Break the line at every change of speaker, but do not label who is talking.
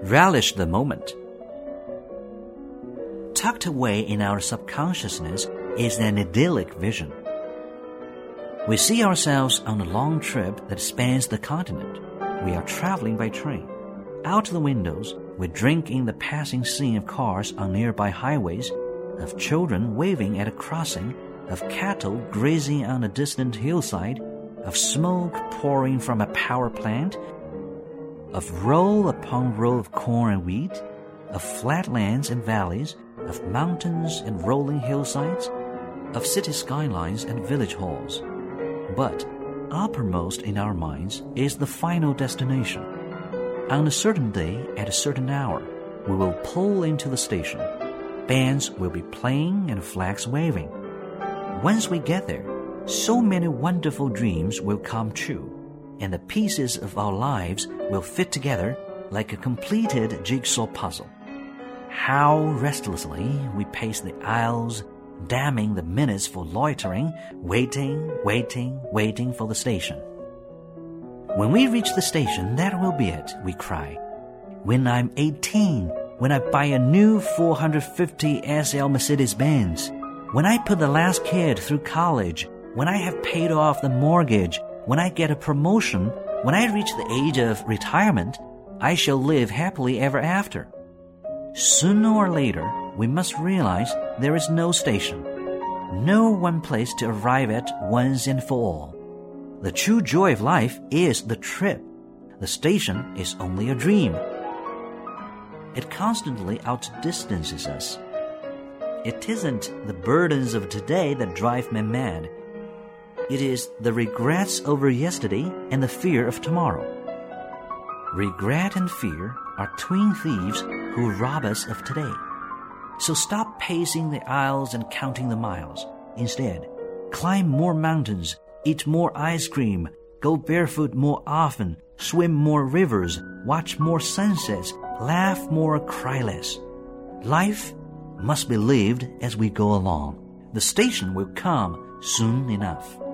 relish the moment. Tucked away in our subconsciousness is an idyllic vision. We see ourselves on a long trip that spans the continent. We are traveling by train. Out the windows, we drink in the passing scene of cars on nearby highways, of children waving at a crossing, of cattle grazing on a distant hillside, of smoke pouring from a power plant, of row upon row of corn and wheat, of flatlands and valleys, of mountains and rolling hillsides, of city skylines and village halls. But uppermost in our minds is the final destination. On a certain day, at a certain hour, we will pull into the station. Bands will be playing and flags waving. Once we get there, so many wonderful dreams will come true, and the pieces of our lives will fit together like a completed jigsaw puzzle. How restlessly we pace the aisles, damning the minutes for loitering, waiting for the station. When we reach the station, that will be it, we cry. When I'm 18, when I buy a new 450 SL Mercedes-Benz, when I put the last kid through college, when I have paid off the mortgage, when I get a promotion, when I reach the age of retirement, I shall live happily ever after. Sooner or later, we must realize there is no station, no one place to arrive at once and for all. The true joy of life is the trip. The station is only a dream. It constantly outdistances us. It isn't the burdens of today that drive men mad. It is the regrets over yesterday and the fear of tomorrow. Regret and fear are twin thieves who rob us of today. So stop pacing the aisles and counting the miles. Instead, climb more mountains, eat more ice cream, go barefoot more often, swim more rivers, watch more sunsets, laugh more, cry less. Life must be lived as we go along. The station will come soon enough.